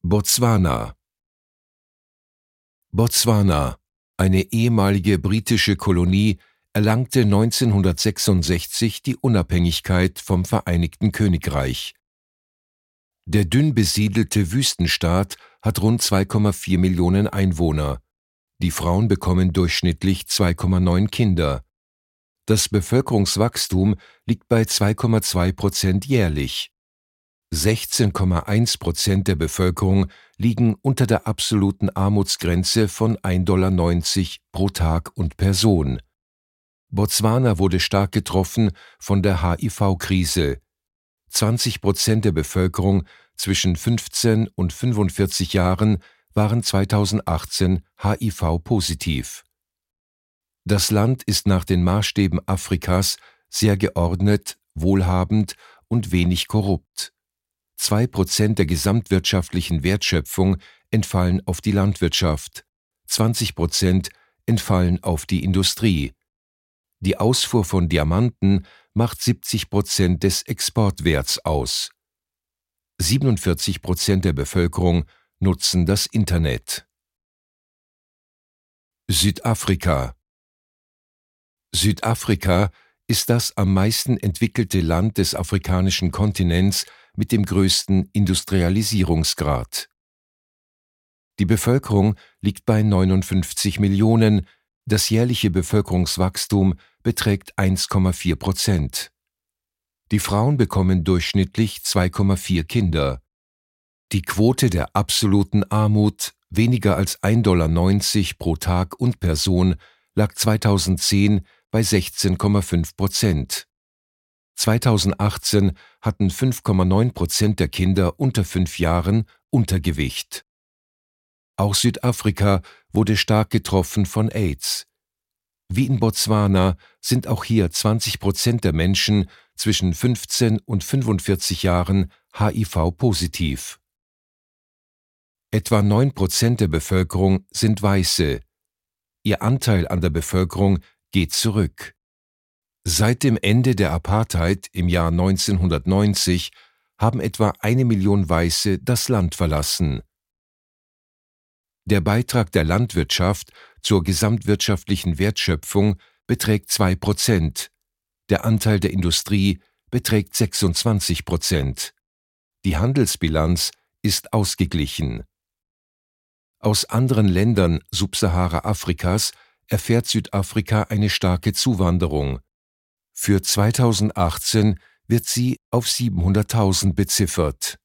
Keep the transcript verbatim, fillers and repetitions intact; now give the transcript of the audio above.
Botswana. Botswana, eine ehemalige britische Kolonie, erlangte neunzehnhundertsechsundsechzig die Unabhängigkeit vom Vereinigten Königreich. Der dünn besiedelte Wüstenstaat hat rund zwei Komma vier Millionen Einwohner. Die Frauen bekommen durchschnittlich zwei Komma neun Kinder. Das Bevölkerungswachstum liegt bei zwei Komma zwei Prozent jährlich. sechzehn Komma eins Prozent der Bevölkerung liegen unter der absoluten Armutsgrenze von ein Komma neunzig Dollar pro Tag und Person. Botswana wurde stark getroffen von der H I V-Krise. zwanzig Prozent der Bevölkerung zwischen fünfzehn und fünfundvierzig Jahren waren zweitausendachtzehn H I V-positiv. Das Land ist nach den Maßstäben Afrikas sehr geordnet, wohlhabend und wenig korrupt. Zwei Prozent der gesamtwirtschaftlichen Wertschöpfung entfallen auf die Landwirtschaft, zwanzig Prozent entfallen auf die Industrie. Die Ausfuhr von Diamanten macht siebzig Prozent des Exportwerts aus. siebenundvierzig Prozent der Bevölkerung nutzen das Internet. Südafrika. Südafrika ist das am meisten entwickelte Land des afrikanischen Kontinents mit dem größten Industrialisierungsgrad. Die Bevölkerung liegt bei neunundfünfzig Millionen, das jährliche Bevölkerungswachstum beträgt eins Komma vier Prozent. Die Frauen bekommen durchschnittlich zwei Komma vier Kinder. Die Quote der absoluten Armut, weniger als ein Komma neunzig Dollar pro Tag und Person, lag zweitausendzehn bei sechzehn Komma fünf Prozent. zweitausendachtzehn hatten fünf Komma neun Prozent der Kinder unter fünf Jahren Untergewicht. Auch Südafrika wurde stark getroffen von AIDS. Wie in Botswana sind auch hier zwanzig Prozent der Menschen zwischen fünfzehn und fünfundvierzig Jahren H I V-positiv. Etwa neun Prozent der Bevölkerung sind Weiße. Ihr Anteil an der Bevölkerung geht zurück. Seit dem Ende der Apartheid im Jahr neunzehnhundertneunzig haben etwa eine Million Weiße das Land verlassen. Der Beitrag der Landwirtschaft zur gesamtwirtschaftlichen Wertschöpfung beträgt zwei Prozent. Der Anteil der Industrie beträgt sechsundzwanzig Prozent. Die Handelsbilanz ist ausgeglichen. Aus anderen Ländern Subsahara-Afrikas erfährt Südafrika eine starke Zuwanderung. Für zweitausendachtzehn wird sie auf siebenhunderttausend beziffert.